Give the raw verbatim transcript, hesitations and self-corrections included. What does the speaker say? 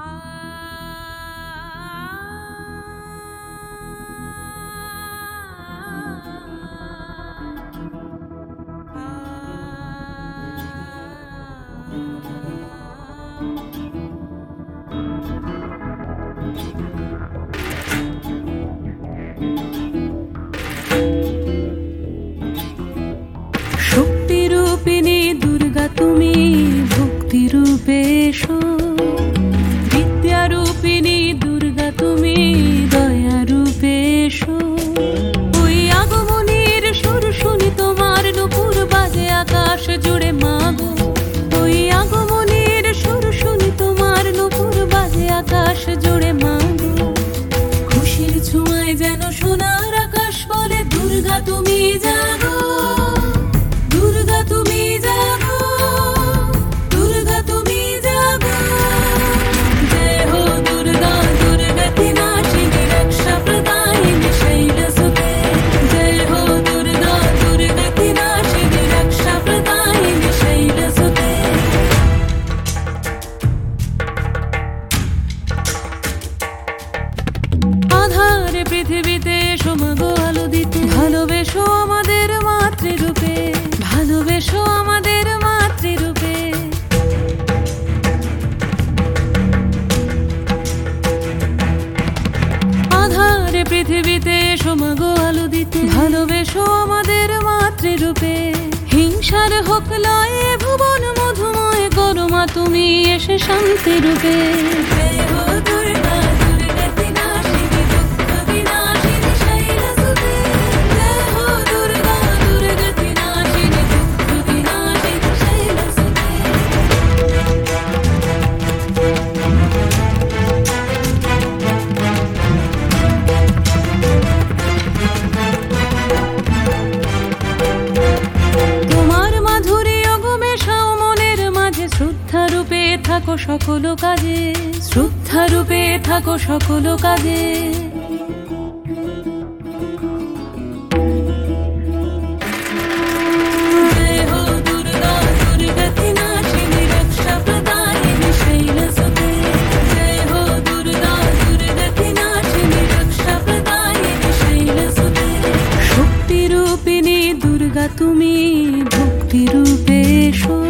শক্তিরূপিণী দুর্গা তুমি ভক্তিরূপে এসো, বিদ্যারূপিণী দুর্গা তুমি দয়ারূপে এসো। ওই আগমনীর সুর শুনি তোমার নূপুর বাজে আকাশ জুড়ে মাগো, ওই আগমনীর সুর শুনি তোমার নূপুর বাজে আকাশ জুড়ে মাগো। খুশির ছোঁয়ায় যেন সোনার আকাশ বলে দুর্গা তুমি জাগো, দুর্গা তুমি জাগো, দুর্গা তুমি জাগো। জয় হো দুর্গা দুর্গতি নাশিনী রক্ষা প্রদায়িনী শৈলসুতে, জয় হো দুর্গা দুর্গতি নাশিনী রক্ষা প্রদায়িনী শৈলসুতে। আধারে পৃথিবীতে এসো মাগো আলো দিতে, ভালোবেসো আমাদের মাতৃরূপে, ভালোবেসো আমাদের মাতৃরূপে। আধারে পৃথিবীতে এসো মাগো আলো দিতে, ভালোবেসো আমাদের মাতৃরূপে। হিংসার হোক লয়ে ভুবন মধুময় করো মা তুমি এসে শান্তিরূপে। জয় হো দুর্গা দুর্গতি নাশিনী দুঃখ বিনাশিনী শৈলসুতে, জয় হো দুর্গা দুর্গতি নাশিনী দুঃখ বিনাশিনী শৈলসুতে। তোমার মাধুরী অগমেশাও মনের মাঝে, শ্রদ্ধা রূপে থাকো সকল কাজে, শ্রদ্ধা রূপে থাকো সকল কাজে। জয় হো দুর্গা দুর্গতি নাশিনী রক্ষা প্রদায়িনী শৈলসুতে, জয় হো দুর্গা দুর্গতি নাশিনী রক্ষা প্রদায়িনী শৈলসুতে। শক্তিরূপিণী দুর্গা তুমি ভক্তিরূপে এসো।